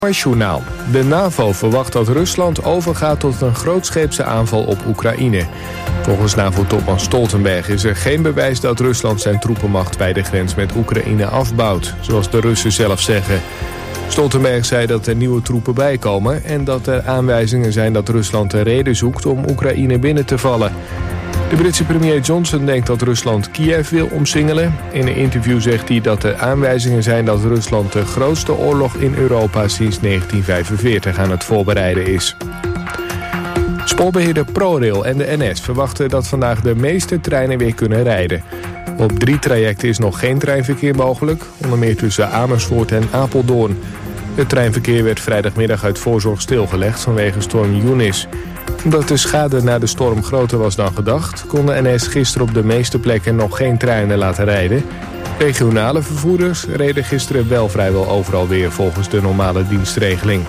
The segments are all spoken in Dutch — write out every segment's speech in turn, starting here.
Journaal. De NAVO verwacht dat Rusland overgaat tot een grootscheepse aanval op Oekraïne. Volgens NAVO-topman Stoltenberg is er geen bewijs dat Rusland zijn troepenmacht bij de grens met Oekraïne afbouwt, zoals de Russen zelf zeggen. Stoltenberg zei dat er nieuwe troepen bijkomen en dat er aanwijzingen zijn dat Rusland een reden zoekt om Oekraïne binnen te vallen. De Britse premier Johnson denkt dat Rusland Kiev wil omsingelen. In een interview zegt hij dat er aanwijzingen zijn dat Rusland de grootste oorlog in Europa sinds 1945 aan het voorbereiden is. Spoorbeheerder ProRail en de NS verwachten dat vandaag de meeste treinen weer kunnen rijden. Op 3 trajecten is nog geen treinverkeer mogelijk, onder meer tussen Amersfoort en Apeldoorn. Het treinverkeer werd vrijdagmiddag uit voorzorg stilgelegd vanwege storm Eunice. Omdat de schade na de storm groter was dan gedacht, kon de NS gisteren op de meeste plekken nog geen treinen laten rijden. Regionale vervoerders reden gisteren wel vrijwel overal weer volgens de normale dienstregeling.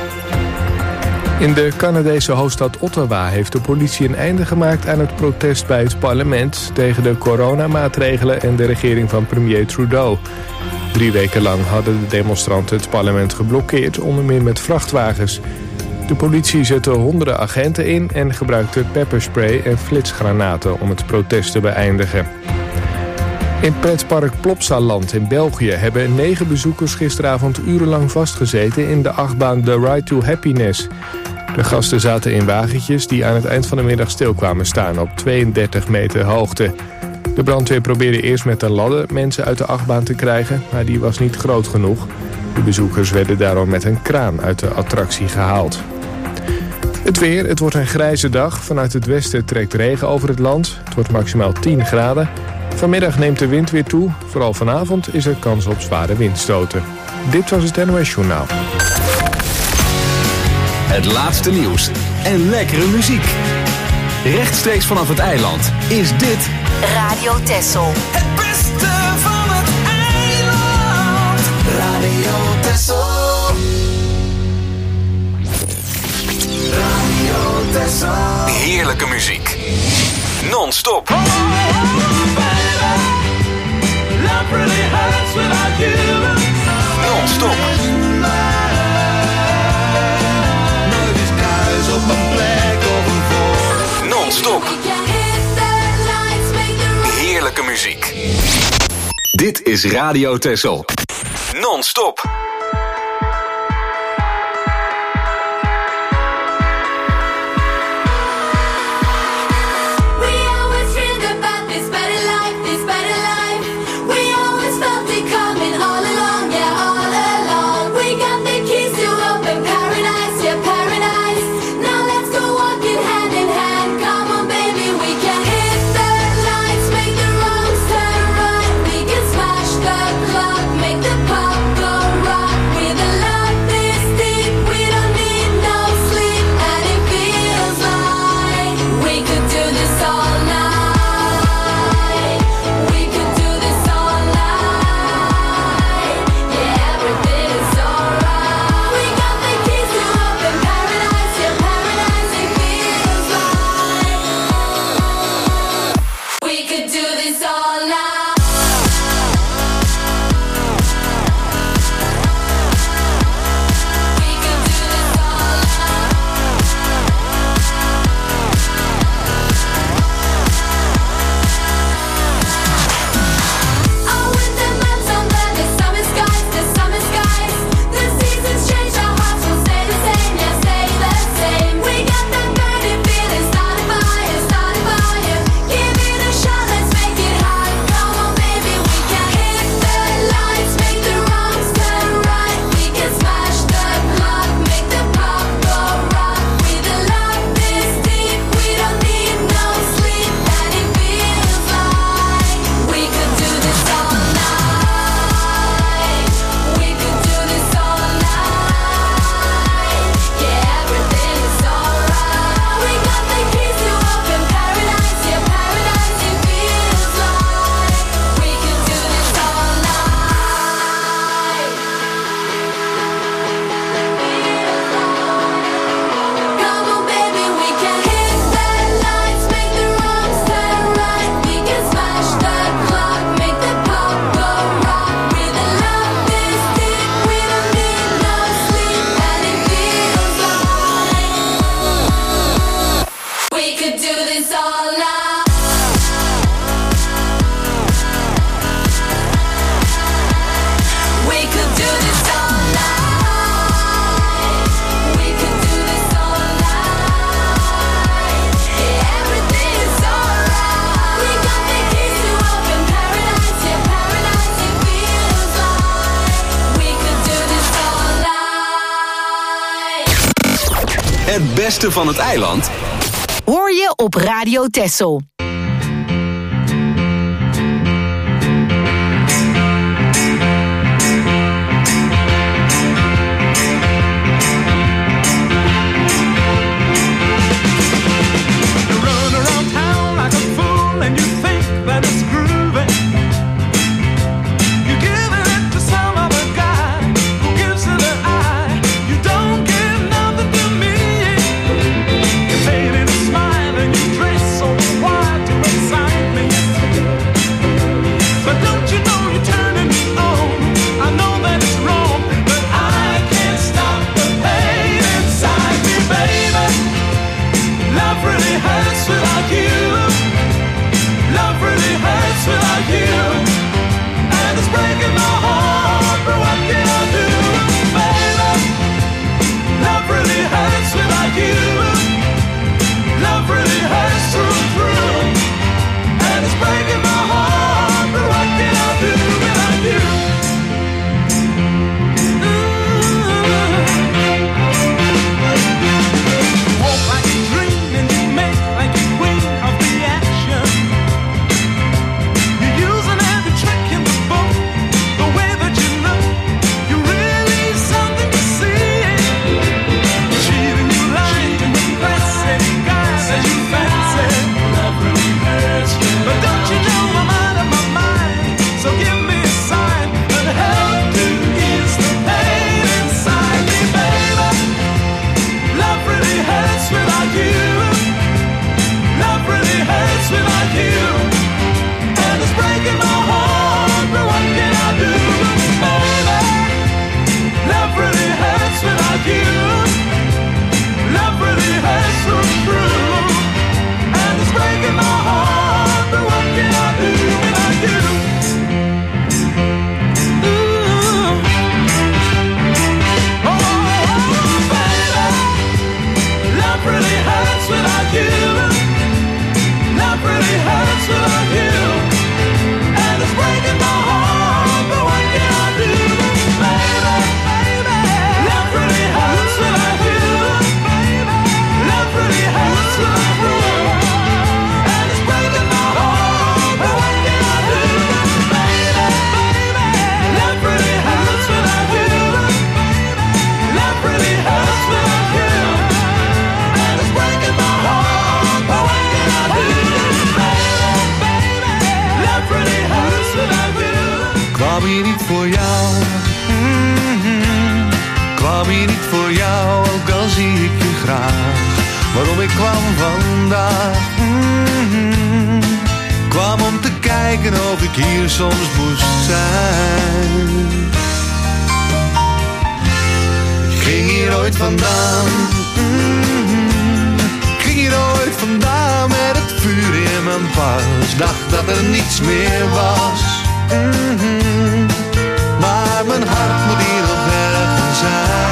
In de Canadese hoofdstad Ottawa heeft de politie een einde gemaakt aan het protest bij het parlement tegen de coronamaatregelen en de regering van premier Trudeau. 3 weken lang hadden de demonstranten het parlement geblokkeerd, onder meer met vrachtwagens. De politie zette honderden agenten in en gebruikte pepperspray en flitsgranaten om het protest te beëindigen. In pretpark Plopsaland in België hebben 9 bezoekers gisteravond urenlang vastgezeten in de achtbaan The Ride to Happiness. De gasten zaten in wagentjes die aan het eind van de middag stil kwamen staan op 32 meter hoogte. De brandweer probeerde eerst met een ladder mensen uit de achtbaan te krijgen, maar die was niet groot genoeg. De bezoekers werden daarom met een kraan uit de attractie gehaald. Het weer, het wordt een grijze dag. Vanuit het westen trekt regen over het land. Het wordt maximaal 10 graden. Vanmiddag neemt de wind weer toe. Vooral vanavond is er kans op zware windstoten. Dit was het NOS Journaal. Het laatste nieuws en lekkere muziek. Rechtstreeks vanaf het eiland is dit Radio Texel. Het beste van het eiland. Radio Texel. Radio Texel. heerlijke muziek. Non-stop. Non-stop. Non-stop. Heerlijke muziek. Dit is Radio Texel. Non-stop. Make the pop go right. Het beste van het eiland hoor je op Radio Texel. Waarom ik kwam vandaag, kwam om te kijken of ik hier soms moest zijn. Ik ging hier ooit vandaan, ik ging hier ooit vandaan met het vuur in mijn pas. Dacht dat er niets meer was, maar mijn hart moet hier nog ergens zijn.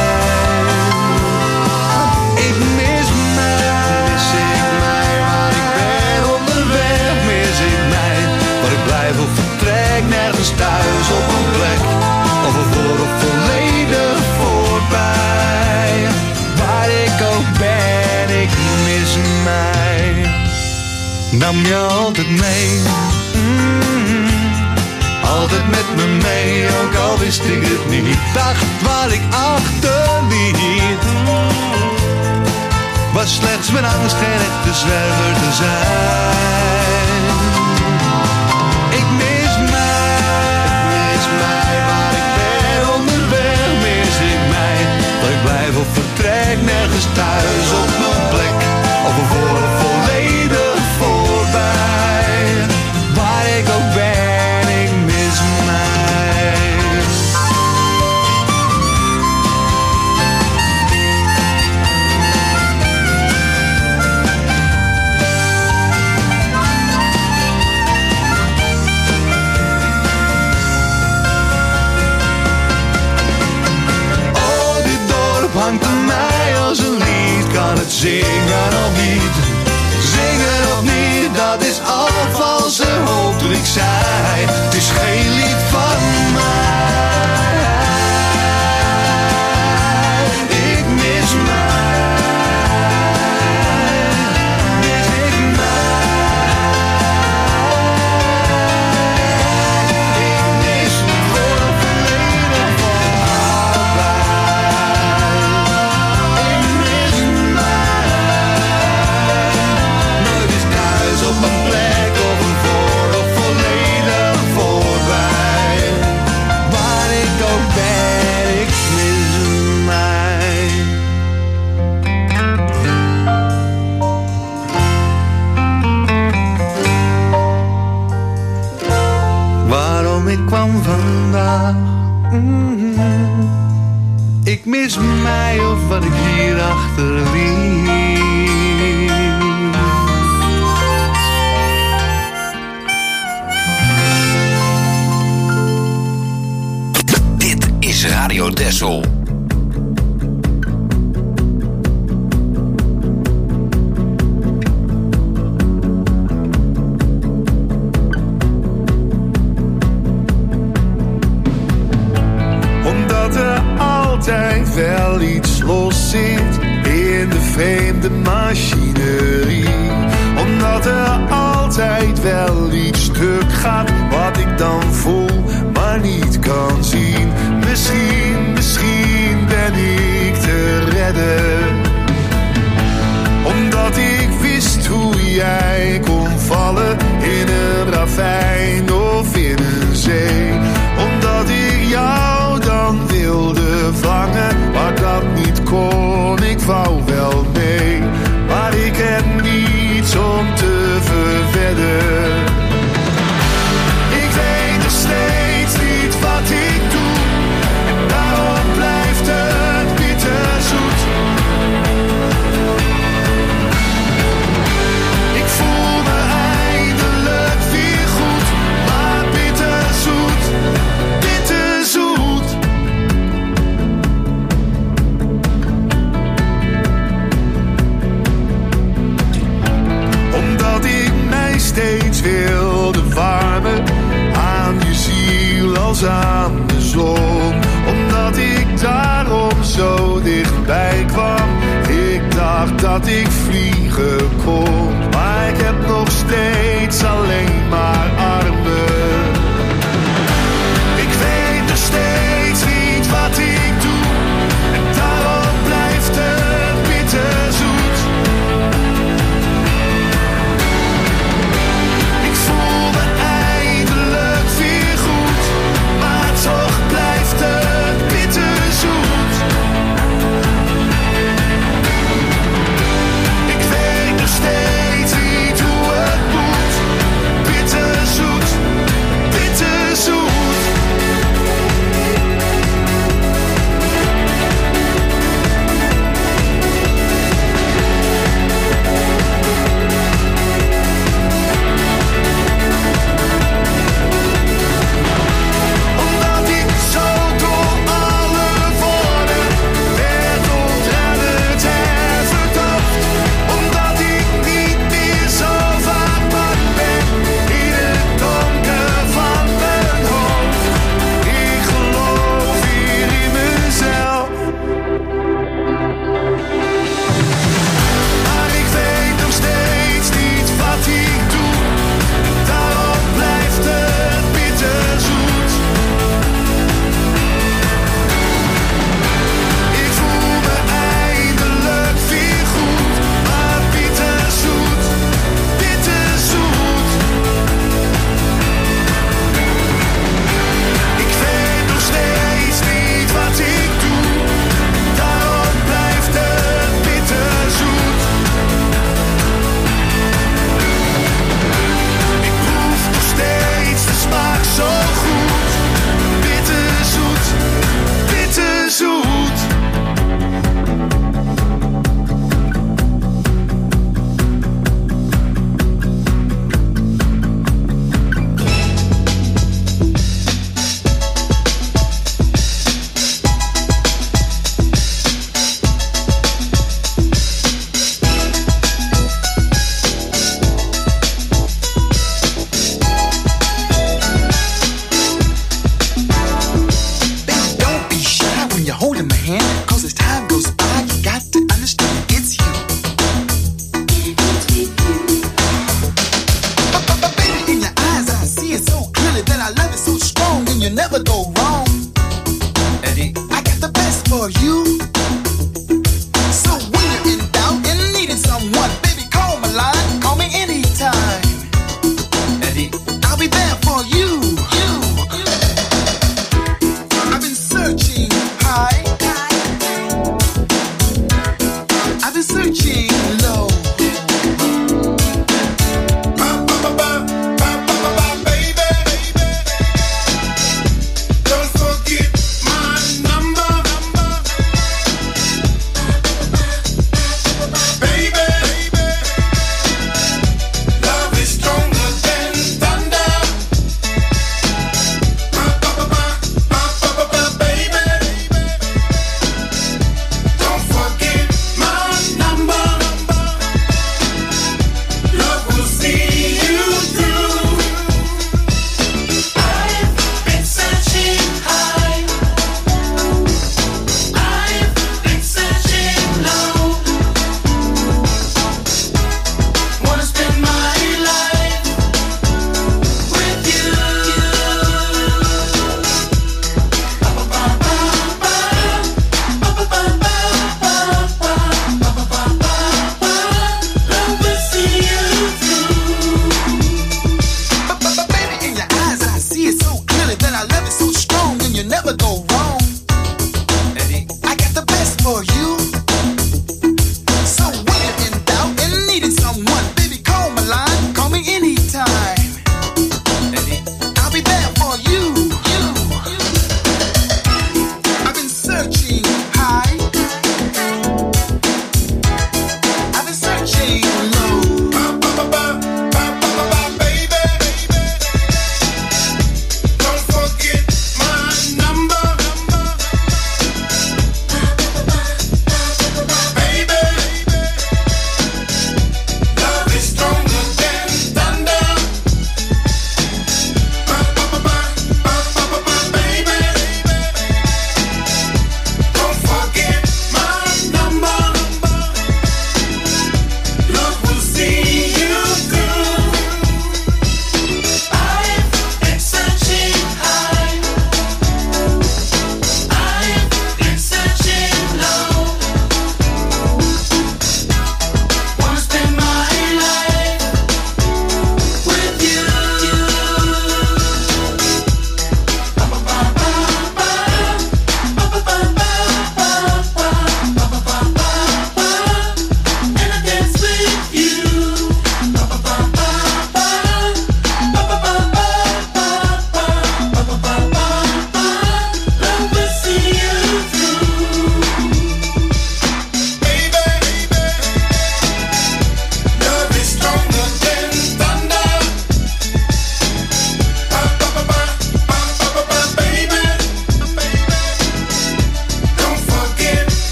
Of vertrek nergens thuis op een plek, of ervoor of volledig voorbij. Waar ik ook ben, ik mis mij. Nam je altijd mee, altijd met me mee, ook al wist ik het niet. Dacht waar ik achterliet, was slechts mijn angst geen echte zwerver te zijn. Of vertrek nergens thuis op mijn plek, of ervoor of volledig voorbij. Waar ik ook ben, ik mis mij. Hangt aan mij als een lied, kan het zingen of niet? Zingen of niet, dat is al valse hoop toen ik zei. Het is geen lied van mij. Ik mis mij. Ik mis mij of wat ik hier achterliet. Dit is Radio Texel. Altijd wel iets los zit in de vreemde machinerie. Omdat er altijd wel iets stuk gaat wat ik dan voel, maar niet kan zien. Misschien ben ik te redden. Omdat ik wist hoe jij kon vallen in een ravijn of in een zee. Omdat ik jou dan wilde vangen, maar dat niet kon. Ik wou wel mee, maar ik heb niets om te verwedden. Ik weet nog steeds niet wat ik doe, en daarom blijft het bitterzoet. Ik voel me eindelijk weer goed, maar bitterzoet, bitterzoet. Omdat ik mij steeds wilde warmen aan je ziel als aan de zon. Omdat ik daarom zo dichtbij kwam. Ik dacht dat ik vliegen kon, maar ik heb nog steeds alleen maar armen. Ik weet nog steeds niet wat ik doe, en daarom blijft het bitterzoet. Ik voel me eindelijk weer goed, maar toch blijft het bitterzoet. Ik weet nog steeds niet hoe het moet, bitterzoet.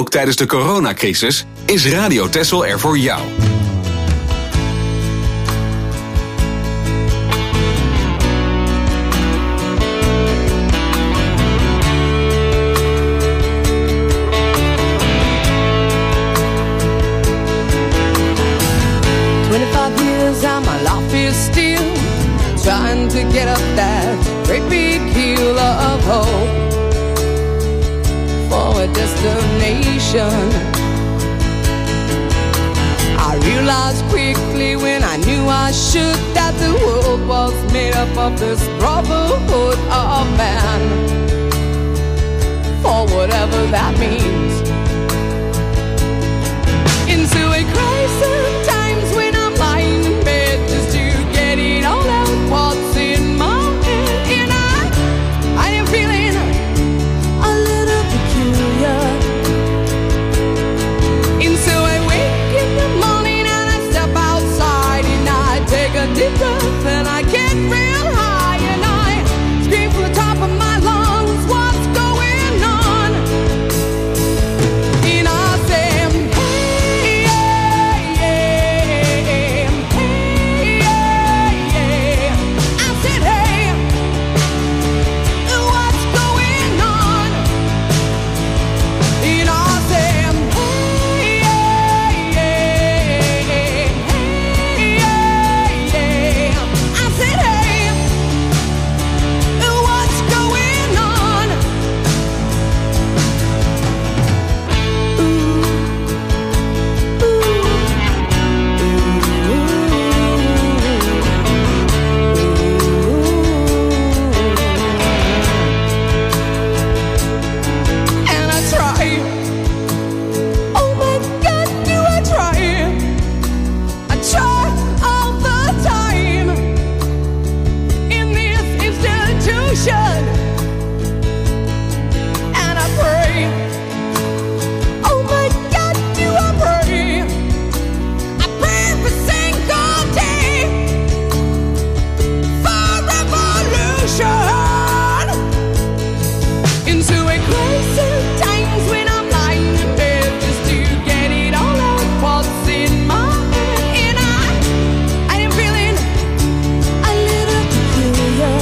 Ook tijdens de coronacrisis is Radio Texel er voor jou. Trying to get up that great big hill of hope for a destination. I realized quickly when I knew I should that the world was made up of this brotherhood of man, for whatever that means. Into a crisis times when I'm lying in bed just to get it all out what's in my head, and I am feeling a little peculiar. And so I wake in the morning and I step outside and I take a deep breath and I get real high and I scream from the top of my lungs, what's going on? And I say, hey, hey, hey, hey, hey. I said, hey, what's going on? And I said, hey, hey, hey, hey, hey. I said, hey, what's going on? And I try. Oh my God, do I try? I try all the time in this institution. And I pray. Oh my God, do I pray? I pray every single day for revolution. Into a crisis times when I'm lying in bed just to get it all out what's in my head, and I am feeling a little peculiar.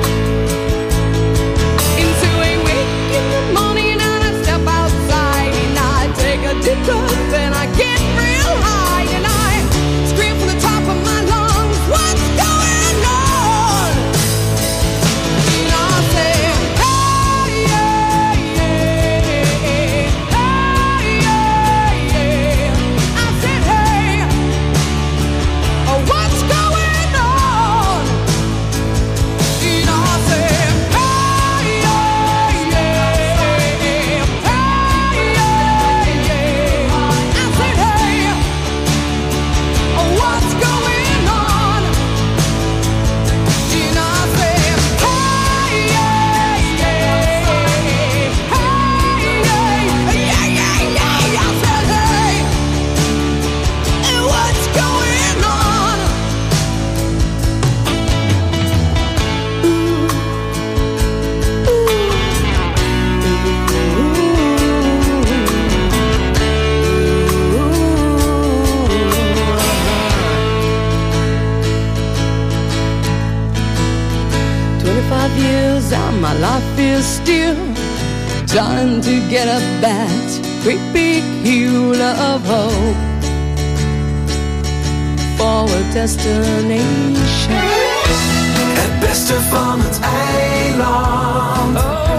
Into a wake in the morning and I step outside and I take a deep breath and I get real high and I scream from the top of my lungs, what's going on? And I say, hey, hey, hey, hey, hey, hey. I said, hey, what's going on? And I said, hey, hey, hey, hey, hey, hey. I said, hey, what's going on? And I said, hey, hey, hey, hey, hey, hey. I said, hey, what's going on? Years and my life is still trying to get up that great big hill of hope for a destination. Het beste van het eiland.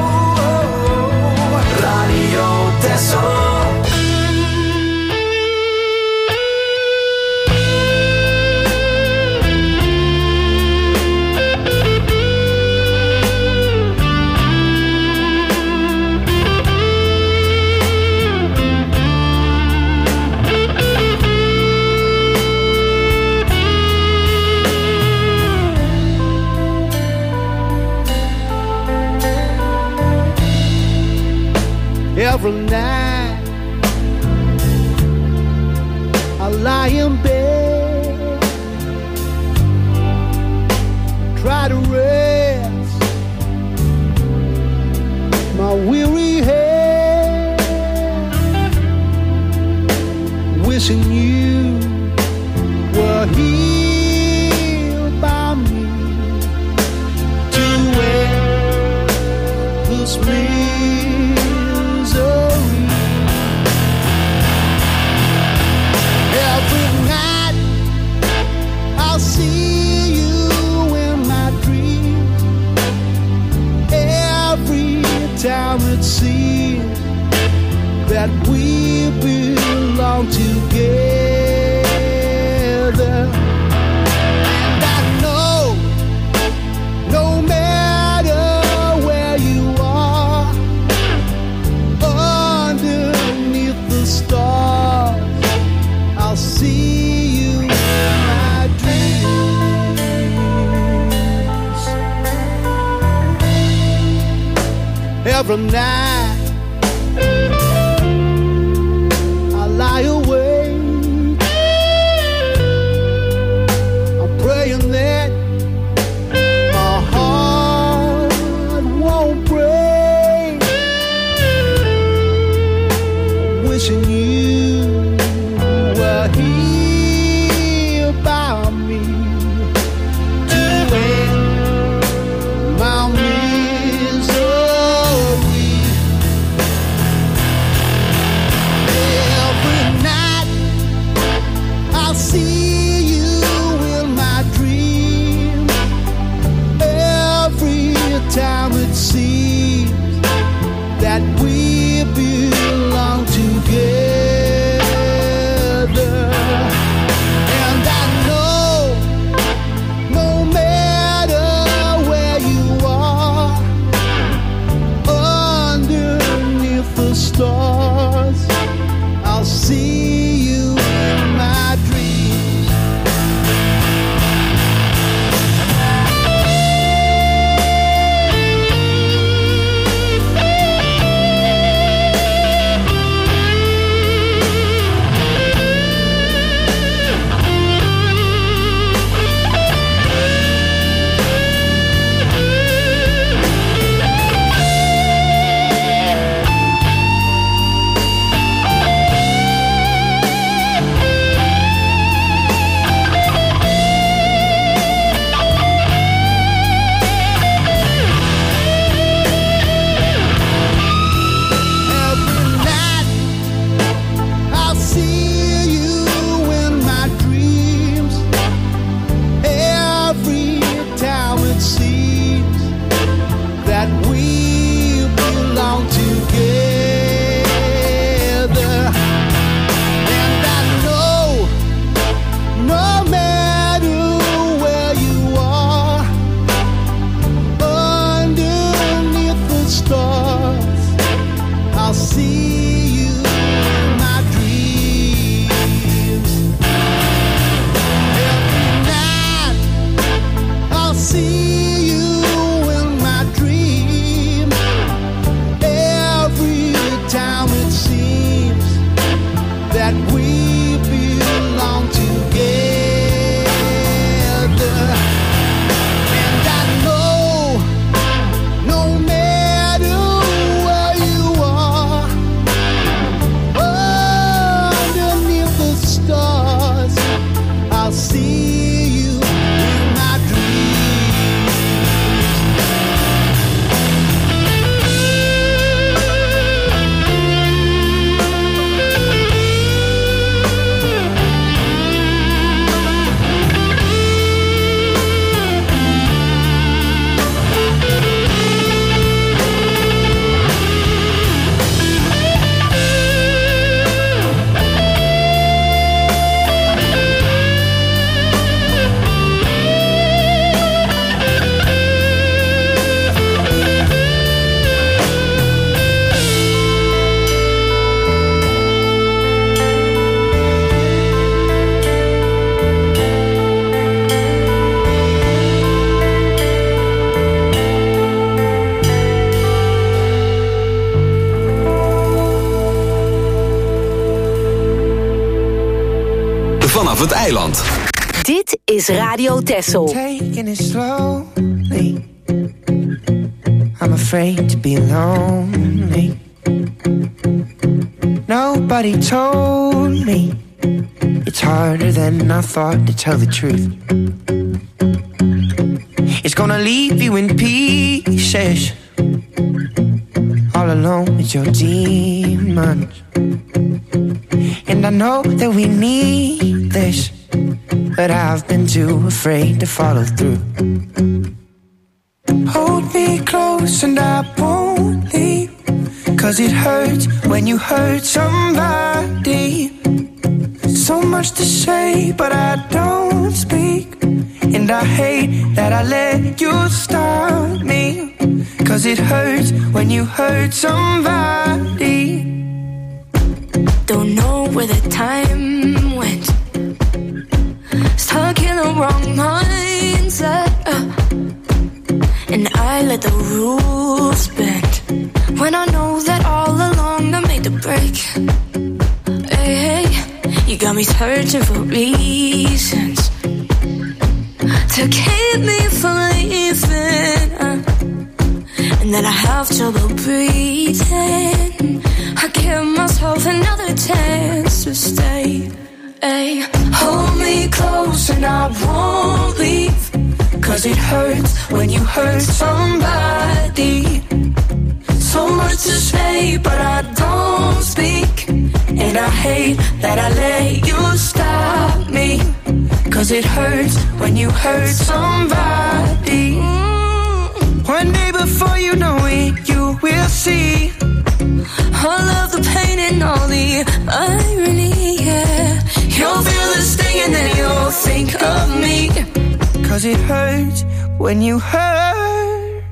Radio Texel. Every night I lie in bed, try to rest my weary head. wishing you were here by me to end this misery. Every night I'll see you in my dreams. Every time it seems that we belong together. And I know, no matter where you are, underneath the stars, I'll see you in my dreams. Every night lie awake, I'm praying that my heart won't break. I'm wishing you were here by me to end my misery. I'll see you in my dream. Every time it seems that we belong together. And I know, no matter where you are, underneath the stars, I'll see you in my dreams. vanaf het eiland. Dit is Radio Texel. Taking it slowly. I'm afraid to be lonely. Nobody told me It's harder than I thought to tell the truth. It's gonna leave you in pieces, all alone with your demons. And I know that we need this, but I've been too afraid to follow through. Hold me close and I won't leave, 'cause it hurts when you hurt somebody. So much to say, but I don't speak. And I hate that I let you stop me, 'cause it hurts when you hurt somebody. Don't know where the time went, stuck in the wrong mindset, and I let the rules bend, when I know that all along I made the break. Hey, hey, you got me searching for reasons to keep me from leaving, and then I have trouble breathing. I give myself another chance to stay. Hey, hold me close and I won't leave, 'cause it hurts when you hurt somebody. So much to say, but I don't speak. And I hate that I let you stop me, 'cause it hurts when you hurt somebody. One day before you know it, you will see all of the pain and all the irony, yeah. You'll feel the sting and then you'll think of me, 'cause it hurts when you hurt.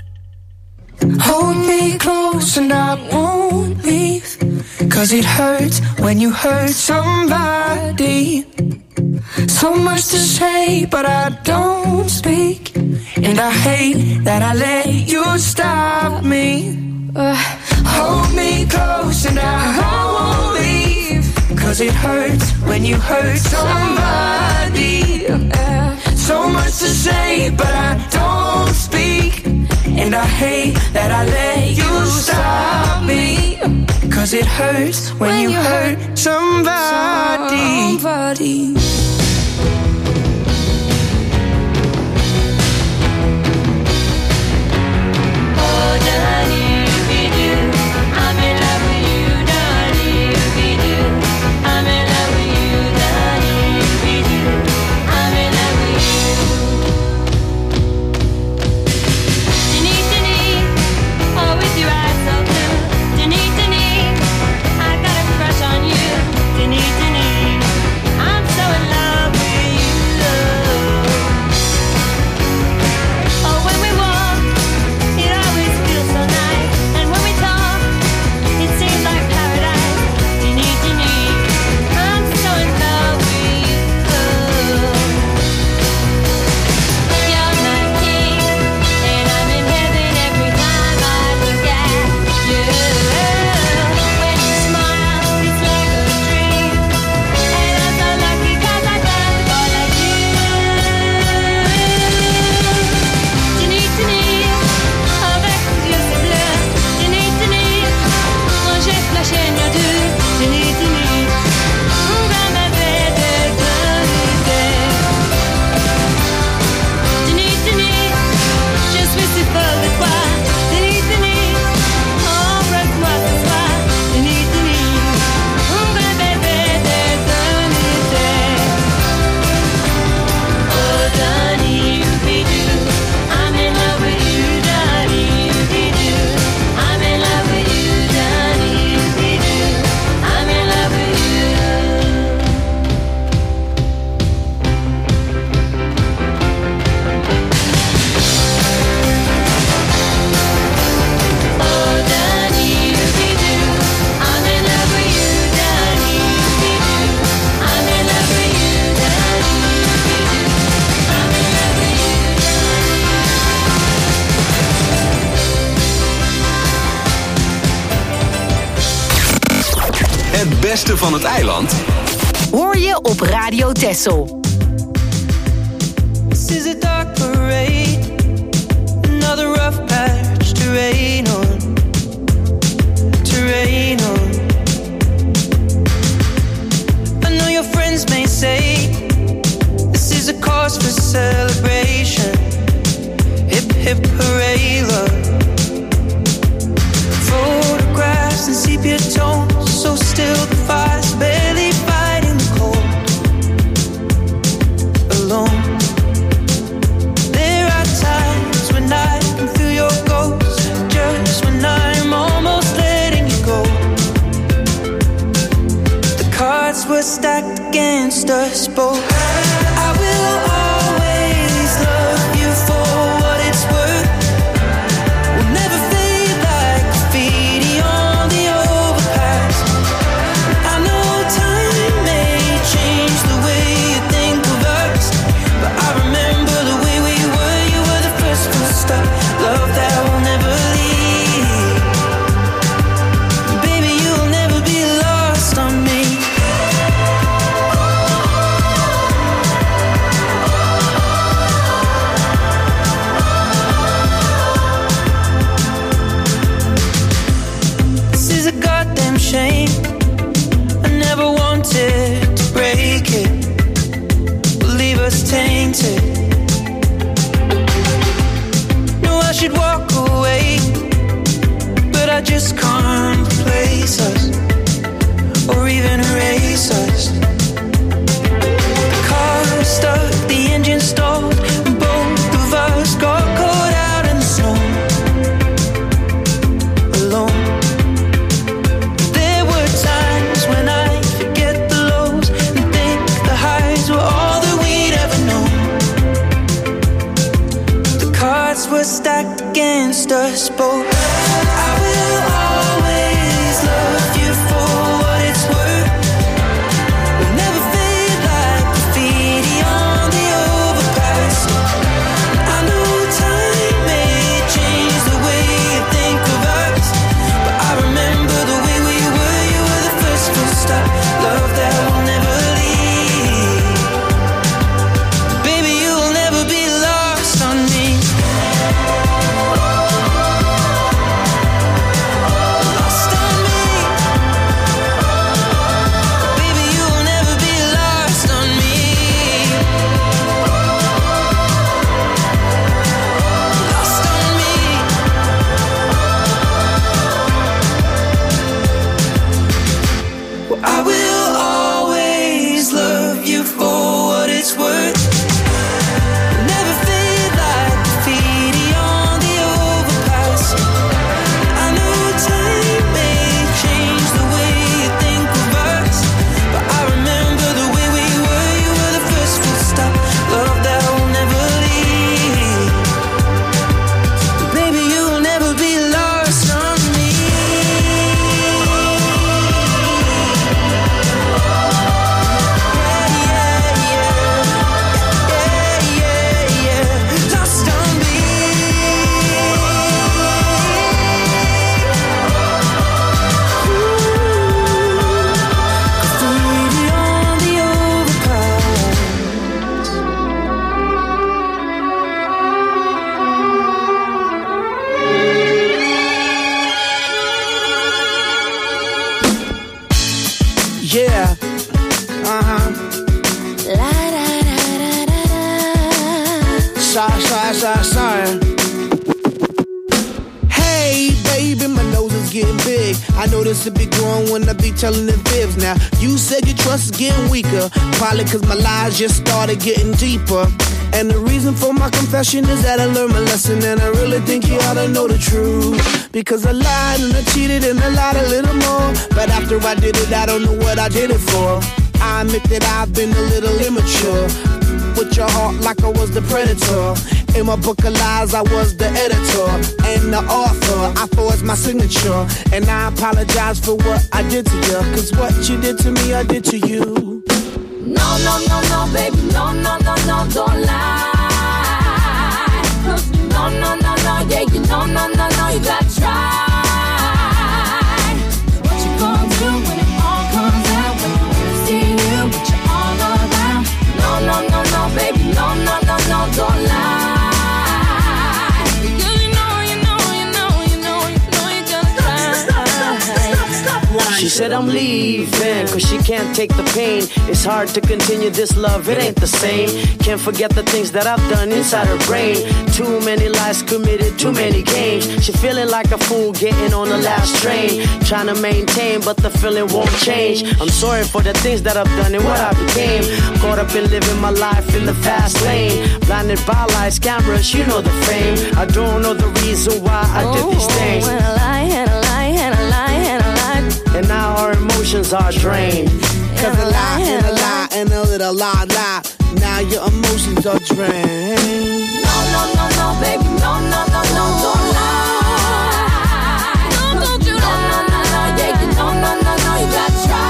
Hold me close and I won't leave, 'cause it hurts when you hurt somebody. So much to say, but I don't speak. And I hate that I let you stop me. Hold me close and I won't leave, 'cause it hurts when you hurt somebody. So much to say, but I don't speak. And I hate that I let you stop me, 'cause it hurts when you hurt somebody. Het beste van het eiland hoor je op Radio Texel. This is a dark parade, another rough patch to rain on, to rain on. I know your friends may hit parade, love. Photographs and sepia tones, so still the fire's barely fighting the cold. Alone. There are times when I can feel your ghost, just when I'm almost letting you go. The cards were stacked against us both. I will always love you for what it's worth. We'll never fade like graffiti on the overpass. I know time may change the way you think of us, but I remember the way we were. You were the first full stop, love that will never leave. Baby, you'll never be lost on me. This is a goddamn shame. I never wanted to break it, leave us tainted. No, I should walk away, but I just can't replace us or even erase us. The car stuck, the engine stalled, and both of us got caught out in the snow. Alone. There were times when I forget the lows and think the highs were all that we'd ever known. The cards were stacked against us both. I will always love you for what it's worth. We'll never fade like graffiti on the overpass. I know time may change the way you think of us, but I remember the way we were. You were the first full stop, love that will never leave. Baby, you'll never be lost on me. Lost on me. Baby, you'll never be lost on me. Lost on me. Well, I will always love you for what it's worth. Never fade like graffiti on the overpass. I know time may change the way you think of us, but I remember the way we were. You were the first full stop, love that will never leave. Baby, you'll never be lost on me. Lost on me. Graffiti on the overpass. Yeah. Uh-huh. Sorry. Hey, baby, my nose is getting big. I know this will be growing when I be telling the fibs. Now, you said your trust is getting weaker, probably cause my lies just started getting deeper. And the reason for my confession is that I learned my lesson, and I really think you ought to know the truth. Because I lied and I cheated and I lied a little more, but after I did it, I don't know what I did it for. I admit that I've been a little immature, with your heart like I was the predator. In my book of lies, I was the editor and the author. I forged my signature, and I apologize for what I did to you, cause what you did to me, I did to you. No, no, no, no, baby, no, no, no, no, don't lie. No, no, no, no, yeah, you know, no, no, no, you gotta try. What you gonna do when it all comes out? When you see you, but you're all around. No, no, no, no, baby, no, no, no, no, don't lie. Because you know, you gotta try. She said I'm leaving, cause she can't take the pain. It's hard to continue this love, it ain't the same. Can't forget the things that I've done inside her brain. Too many lies has committed too many games. She feeling like a fool getting on the last train. Trying to maintain, but the feeling won't change. I'm sorry for the things that I've done and what I became. Caught up in living my life in the fast lane. Blinded by lights, cameras, you know the fame. I don't know the reason why I did these things. And a lie, and a lie, and a lie, and a lie. And now our emotions are drained. Cause a lie, and a lie, and a little lie. Now your emotions are drained. No, no, no, no, baby, no, no, no, no, don't lie. No, don't you lie. No, no, no, yeah, you know, no, no, no, you gotta try.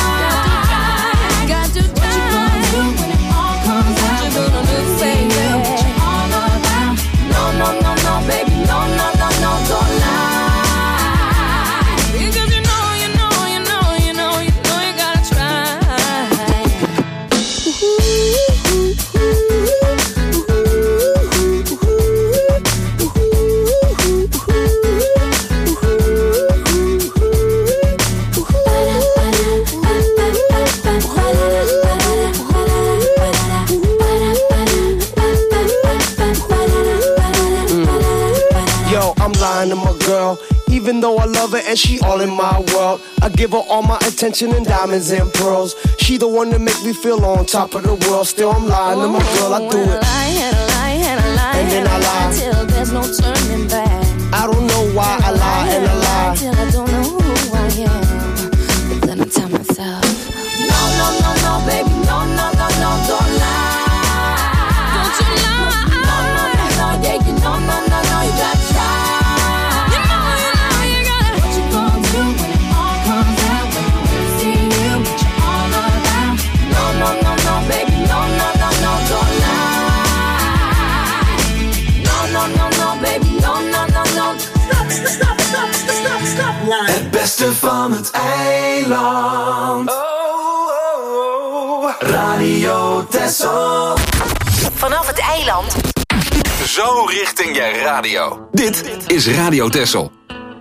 Got to try. What you gonna do when it all comes out? What you gonna do, baby? What you all about? No, no, no, no, baby, no, no, no, no, don't lie. Because you know you gotta try. Yo, I'm lying to my girl. Even though I love her and she all in my world, I give her all my attention and diamonds and pearls. She the one that make me feel on top of the world. Still I'm lying to my girl, I do it. And then I lie till there's no turning back. I don't know why I lie and I lie. Till I don't know who I am. But then I tell myself, no, no, no, no, baby, no, no, no, no, don't lie. don't you lie. No, no, no, no, yeah, you know, no, no, no, you gotta try. You know you gotta. What you gonna do when it all comes out? When you see you, what you all about? No, no, no, no, baby, no, no, no, no, don't lie. No, no, no, no, baby, no, no, no, no. Stop lying. Het beste van het eiland. Radio Texel. Vanaf het eiland. Zo richting je radio. Dit is Radio Texel.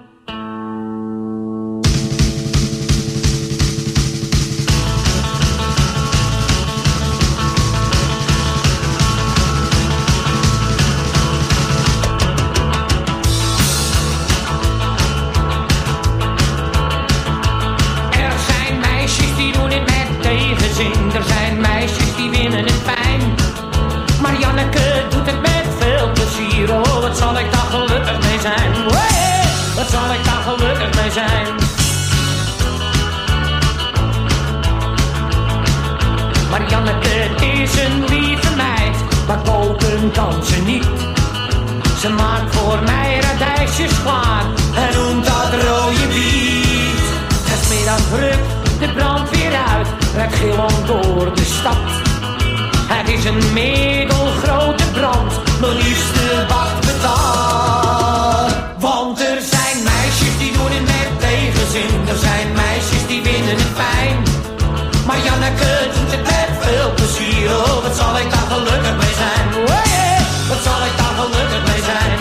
Er zijn meisjes die winnen het fijn. Maar Janneke doet het met veel plezier. Oh, wat zal ik daar gelukkig mee zijn. Hey, wat zal ik daar gelukkig mee zijn. Maar Janneke is een lieve meid, maar koken kan ze niet. Ze maakt voor mij radijsjes klaar en noemt dat rode biet. Het is middag druk, de brandweer uit, rijdt gillend door de stad. Het is een middelgrote brand, mijn liefste wacht betaald. Want er zijn meisjes die doen het met tegenzin, er zijn meisjes die vinden het fijn. Maar Janneke doet het met veel plezier, oh wat zal ik daar gelukkig mee zijn. Hey, wat zal ik daar gelukkig mee zijn.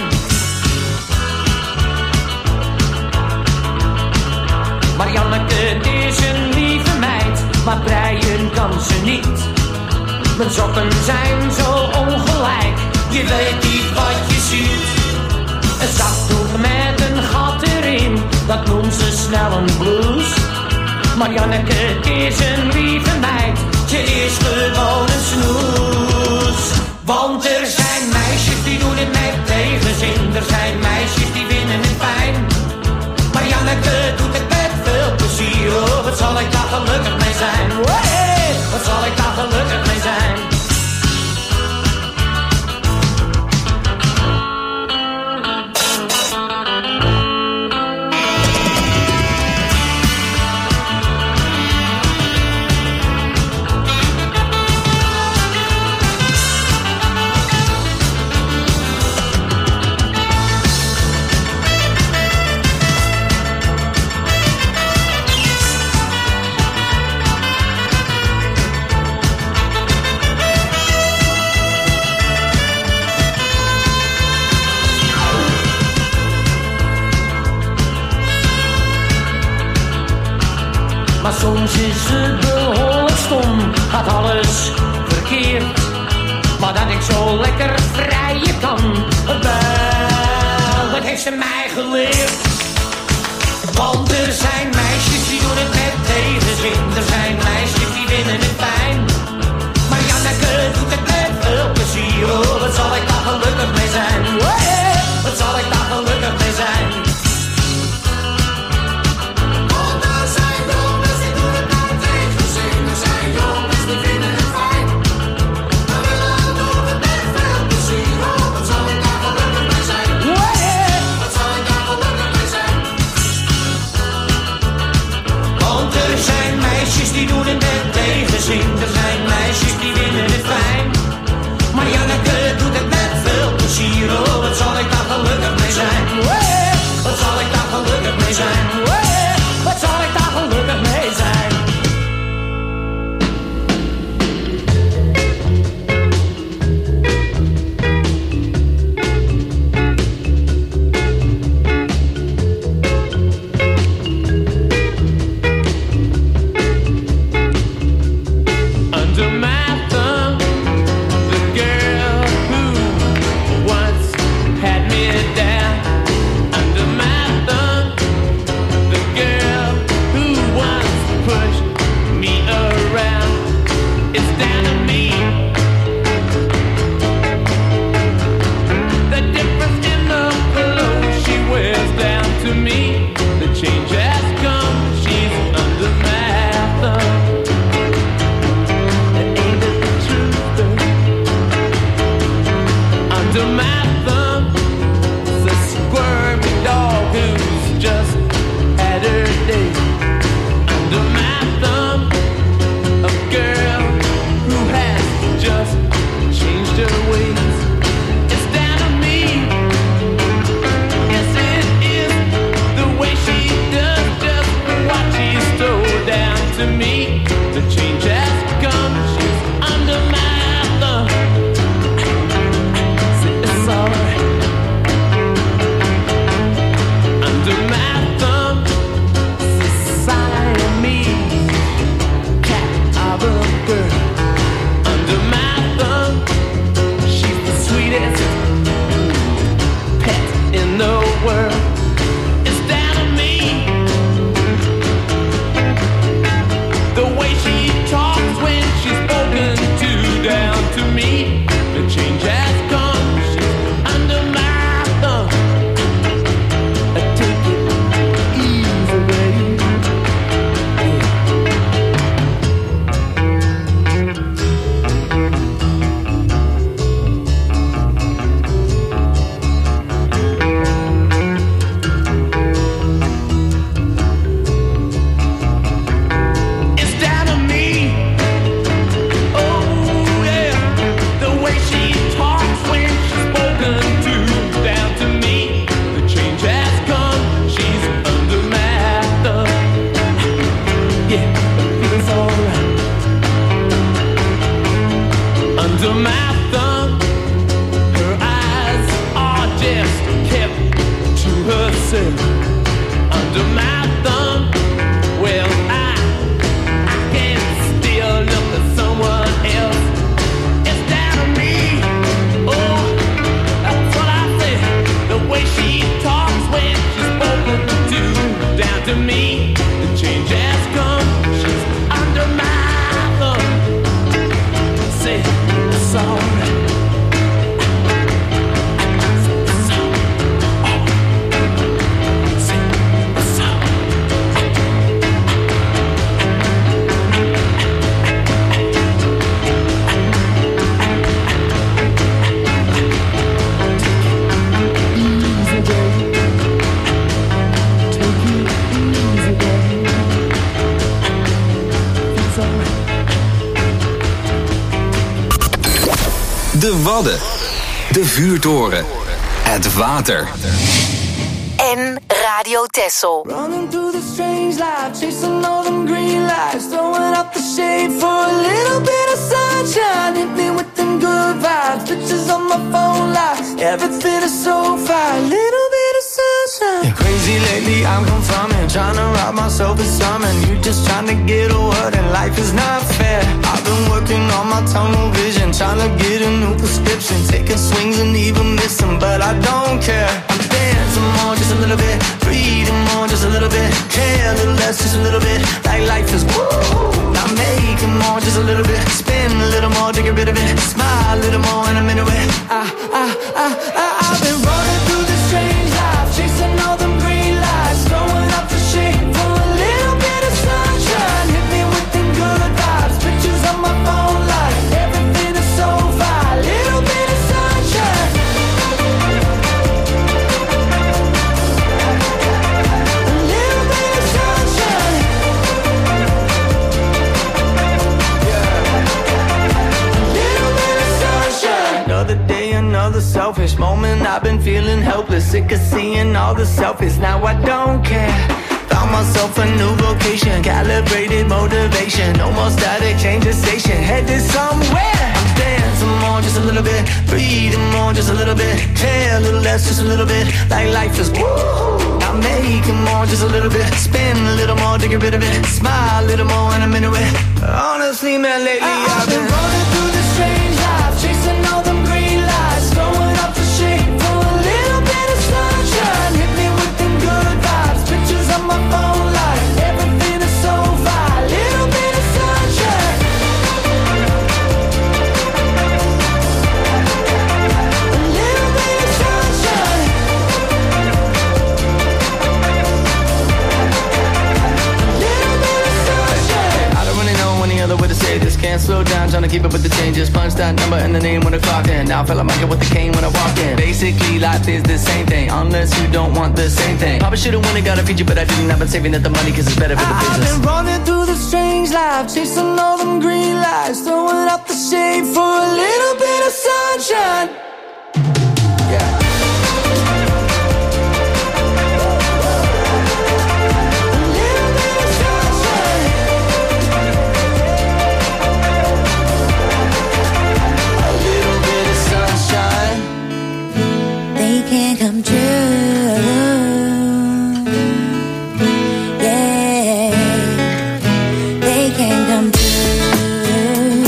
Maar Janneke is een lieve meid, maar breien kan ze niet. Mijn sokken zijn zo ongelijk, je weet niet wat je ziet. Een zakdoek met een gat erin, dat noemt ze snel een blouse. Maar Janneke is een lieve meid, ze is gewoon een snoes. Want er zijn meisjes die doen het met tegenzin, er zijn meisjes die winnen het fijn. Maar Janneke doet het met veel plezier, oh wat zal ik daar gelukkig mee zijn. Hey, wat zal ik daar gelukkig mee zijn. Maar soms is het behoorlijk stom, gaat alles verkeerd. Maar dat ik zo lekker vrijen kan, ze mij geleerd. Want er zijn meisjes die doen het met tegenzin. Er zijn meisjes die vinden het fijn. Maar Janneke doet het met veel plezier. Oh, wat zal ik daar gelukkig mee zijn. Oh yeah, wat zal ik daar gelukkig mee zijn. Want er zijn jongens die doen het met tegenzin. Er zijn jongens die vinden het fijn. Maar Janneke doet het met veel plezier. Oh, wat zal ik daar gelukkig mee zijn. Oh yeah, wat zal ik daar gelukkig mee zijn. Want er zijn meisjes die doen het met tegenzin. Er zijn meisjes die vinden het fijn. Maar Janneke doet het met veel plezier. Oh, wat zal ik daar gelukkig mee zijn. Hey, wat zal ik daar gelukkig mee zijn. Hey, wat zal ik daar gelukkig mee zijn. Under my thumb, the girl who once had me down. Under my thumb, the girl who once pushed me around. It's down to me. The difference in the clothes she wears down to me. The change has come. She's under my thumb. Under my thumb, the squirmy dog who's just had her day. Under my thumb, a girl who has just changed her ways. It's down to me. Yes, it is the way she does just what she stole down to me. The change has come. She's under my thumb. Under my thumb, Siamese cat of a girl. Under my thumb, she's the sweetest pet in the world. It's down to me. The way she talks when she's spoken to down to me. The change has come. She's under my thumb. Take it easy, baby. It's down to me. Oh yeah, the way she talks when she's spoken to down to me. The change has come. She's under my thumb. Yeah, it's alright. Under my thumb, her eyes are just kept to herself. Under my thumb, well I can still look at someone else. It's down to me. Oh, that's what I said. The way she talks when she's spoken to down to me. The change has come. She's under my thumb. Say it's alright. It's alright. Say it's alright. Easy, baby. Take it easy, baby. It's alright. De Wadden. De Vuurtoren. Het water. En Radio Texel. Running through the strange life, chasing all them green lights, throwing up the shade for a little bit of sunshine. Hit me with them good vibes, pictures on my phone lights. Everything is so fine, little bit of sunshine. Yeah, crazy lately, I'm confirming, trying to rob myself of something. You just trying to get a word, and life is not fair. I've been working on my tunnel vision, trying to get a new prescription, taking swings and even missing, but I don't care. I'm dancing little bit. Breathe more, just a little bit. Care a little less, just a little bit. Like life is woo. Now make it more, just a little bit. Spin a little more to get rid of it. Smile a little more and I'm into it. I've been running through this strange life, chasing all them green lights, throwing up the shade for a little bit of sunshine. Hit me with the good vibes, pictures on my phone like everything is so fine. Little bit of sunshine. A little bit of sunshine. Another day, another selfish moment. I've been feeling helpless, sick of seeing all the selfies. Now I don't care. Found myself a new vocation, calibrated motivation. No more static, change the station, headed somewhere. I'm dancing more, just a little bit. Breathing more, just a little bit. Care a little less, just a little bit. Like life is woo. I'm making more, just a little bit. Spin a little more to get rid of it. Smile a little more and I'm into it. Honestly, man, lately I've been running through this strange life, chasing all them green lights, throwing up the shade for a little bit of sunshine. Hit me with them good vibes, pictures on my phone like everything is so fine. Little bit of sunshine. A little bit of sunshine. A little bit of sunshine. I don't really know any other way to say this. Can't slow down, trying to keep up with the changes. Punch that number in the name when I clocked in. Now I feel like I get with the cane when I walk in. Basically, life is the same thing, unless you don't want the same thing. Probably should've won it, got a feature, but I didn't. I've been saving up the money, cause it's better for the business. I've been running through the strange life, chasing all them green lights, throwing up the shade for a little bit of sunshine. Yeah. Can't come true, yeah, they can't come true.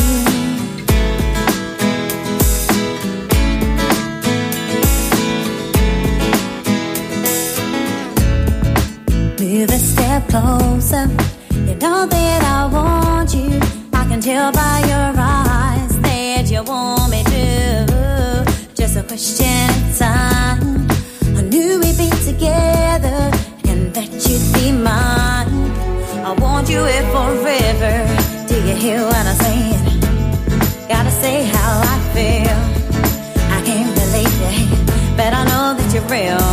Move a step closer, you know that I want you. I can tell by your eyes that you want me to. Just a question of time. I knew we'd be together and that you'd be mine. I want you here forever. Do you hear what I'm saying? Gotta say how I feel. I can't believe it, but I know that you're real.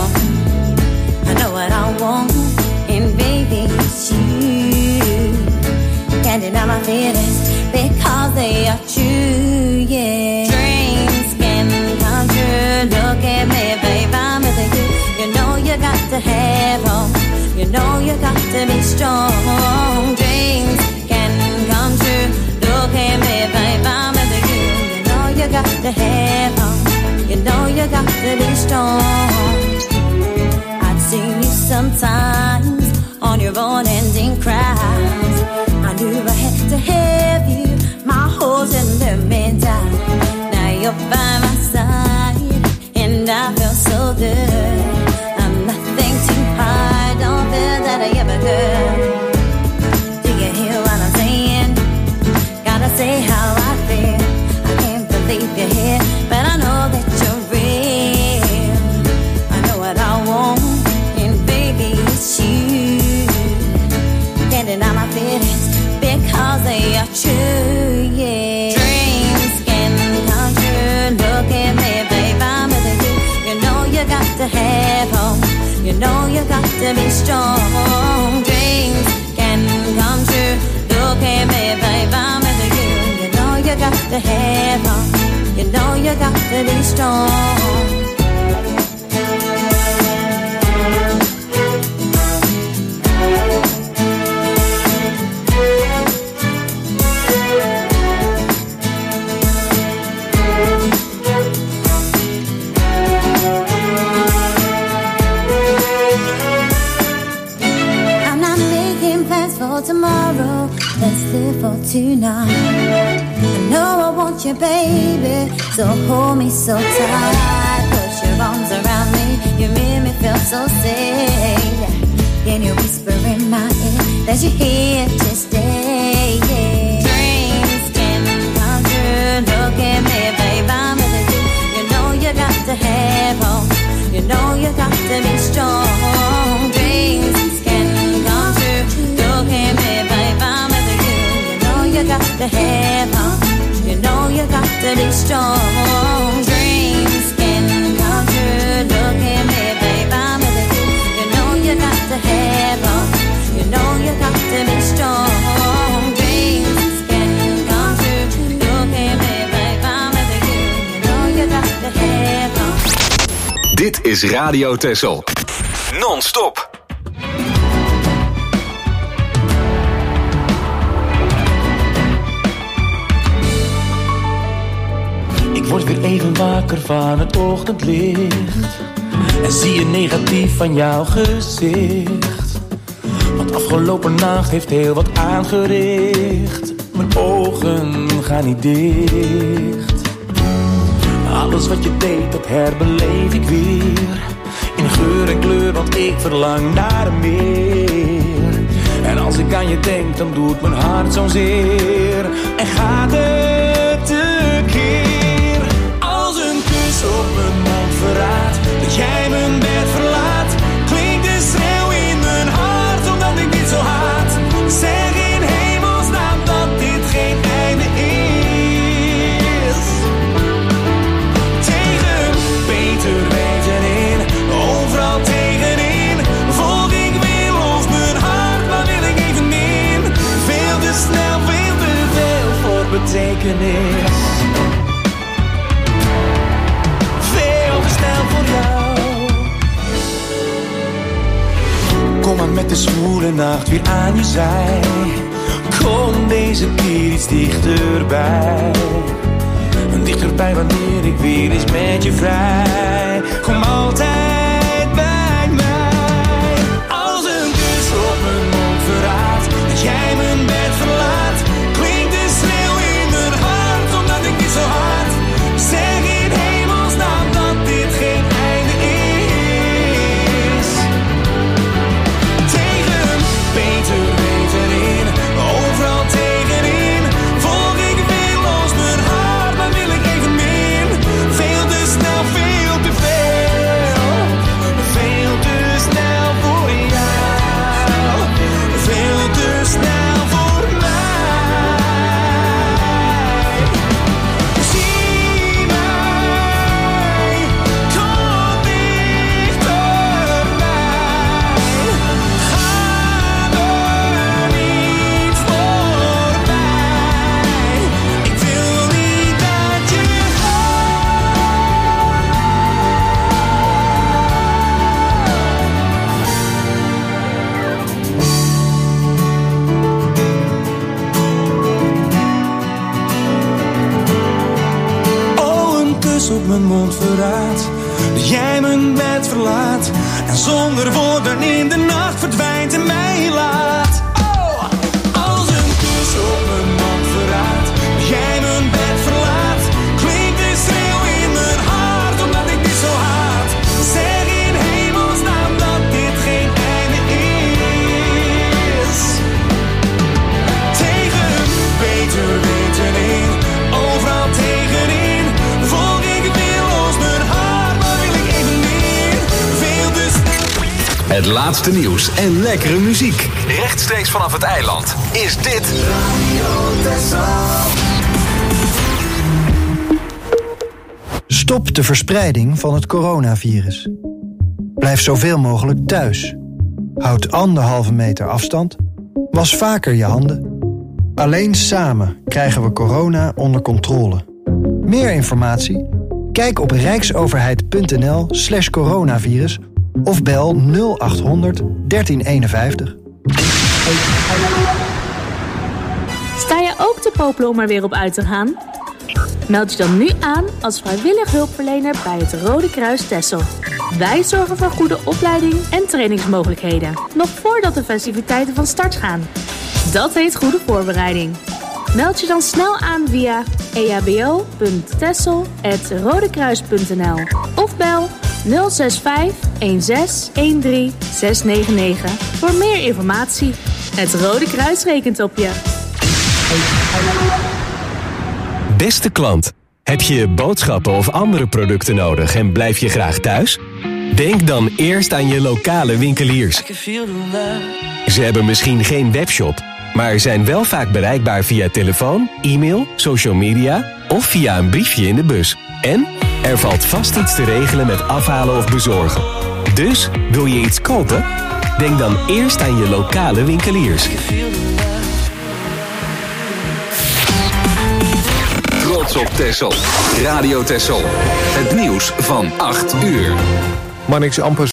I know what I want, and baby, it's you. Can't deny my feelings because they are true, yeah. Dreams can come true. Look at me, babe, I'm with you. You know you got to have hope. You know you got to be strong. Dreams can come true. Look at me, babe, I'm with you. You know you got to have hope. You know you got to be strong. I've seen you sometimes on your own ending cries. I knew I had to have you. My holes and let me down. Now you're by my side, and I feel so good. I'm nothing too hard, don't feel that I ever could. Do you hear what I'm saying? Gotta say how I feel. I can't believe you're here, but I know that you're real. I know what I want, and baby, it's you. Can't deny my feelings because they are true, yeah. Dreams can come true. Look at me, babe, I'm with you. You know you got to have hope. You know you got to be strong. Dreams can come true. Look at me, babe, I'm with you. You know you got to have hope. You know you got to be strong. Tomorrow, let's live for tonight. I know I want you, baby, so hold me so tight. Put your arms around me, you make me feel so safe. to be strong. Dreams can come true. Look at me, babe, I'm with you. You know you got to have hope. You know you got to be strong. Dreams can come true. Look at me, babe, I'm with you. You know you got to have hope. You know you got to be strong. Dreams can come true. Look at me, babe, I'm with you. You know you got to have hope. Dit is Radio Texel. Non-stop. Ik word weer even wakker van het ochtendlicht en zie je negatief van jouw gezicht. Want afgelopen nacht heeft heel wat aangericht. Mijn ogen gaan niet dicht. Alles wat je deed, dat herbeleef ik weer. In geur en kleur, want ik verlang naar meer. En als ik aan je denk, dan doet mijn hart zo'n zeer. En gaat het tekeer. Als een kus op mijn mond verraadt dat jij mijn bed verlaat, klinkt de schreeuw in mijn hart, omdat ik niet zo haat. Zeg in hemelsnaam dat dit geen einde is. Tegen beter weten in, overal tegenin, volg ik weerloos mijn hart, maar wil ik even min. Veel te snel, veel te veel voor betekenis. Veel te snel voor jou. Kom maar met de zwoele nacht weer aan je zij. Kom deze keer iets dichterbij. Dichterbij wanneer ik weer eens met je vrij. Kom altijd bij mij. Als een kus op mijn mond verraadt dat jij mijn bed verlaat, klinkt de schreeuw in mijn hart, omdat ik niet zo hard. Zeg in hemelsnaam dat dit geen einde is. Tegen beter weten in, overal tegenin, volg ik weerloos mijn hart, maar wil ik even min. Veel te snel, veel te veel. Veel te snel voor jou. Veel te snel voor mij. Zie mij, kom dichterbij. Ga er niet voorbij. Ik wil niet dat je Oh, een kus op mijn mond verraadt dat jij mijn bed verlaat en zonder woorden in de nacht verdwijnt en mij laat. Oh, als een kus op mijn mond verraadt dat jij mijn bed verlaat, klinkt de schreeuw in mijn hart, omdat ik niet zo haat. Zeg in hemelsnaam dat dit geen einde is. Tegen beter weten in, overal tegenin, volg ik weerloos mijn hart, maar wil ik even meer. Veel te snel. Het laatste nieuws en lekkere muziek. Rechtstreeks vanaf het eiland is dit Radio Texel. Stop de verspreiding van het coronavirus. Blijf zoveel mogelijk thuis. Houd 1,5 meter afstand. Was vaker je handen. Alleen samen krijgen we corona onder controle. Meer informatie? Kijk op rijksoverheid.nl/coronavirus of bel 0800 1351. Sta je ook te popelen om er weer op uit te gaan? Meld je dan nu aan als vrijwillig hulpverlener bij het Rode Kruis Texel. Wij zorgen voor goede opleiding en trainingsmogelijkheden, nog voordat de festiviteiten van start gaan. Dat heet goede voorbereiding. Meld je dan snel aan via ehbo.texel@rodekruis.nl of bel 065 16 13 699 voor meer informatie. Het Rode Kruis rekent op je. Beste klant, heb je boodschappen of andere producten nodig en blijf je graag thuis? Denk dan eerst aan je lokale winkeliers. Ze hebben misschien geen webshop, maar zijn wel vaak bereikbaar via telefoon, e-mail, social media of via een briefje in de bus. En er valt vast iets te regelen met afhalen of bezorgen. Dus, wil je iets kopen? Denk dan eerst aan je lokale winkeliers. Trots op Texel. Radio Texel. Het nieuws van 8 uur. Marnix Amper